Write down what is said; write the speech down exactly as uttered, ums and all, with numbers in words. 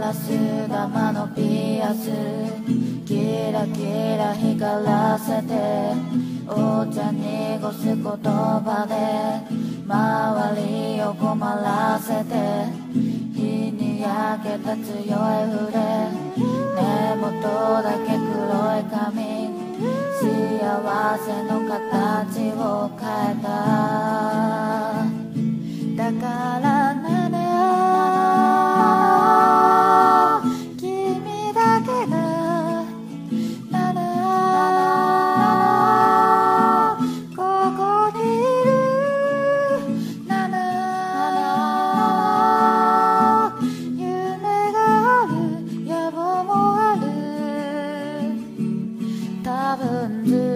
ガス玉のピアスキラキラ光らせてお茶濁す言葉で周りを困らせて日に焼けた強い筆根元だけ黒い髪幸せの形を変えただからなの君だけがなのここにいるなの夢がある野望もある多分ず